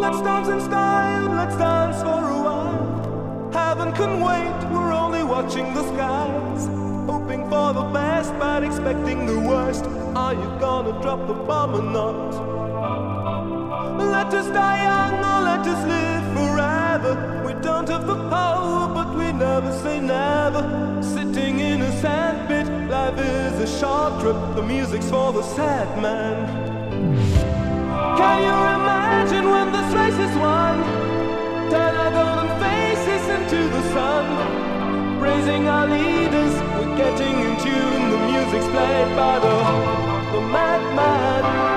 Let's dance in style, let's dance for a while. Heaven can wait, we're only watching the skies. Hoping for the best, but expecting the worst. Are you gonna drop the bomb or not? Let us die young or let us live forever. We don't have the power, but we never say never. Sitting in a sandpit, life is a short trip. The music's for the sad man. Can you imagine when this race is won? Turn our golden faces into the sun. Praising our leaders, we're getting in tune. The music's played by the madman.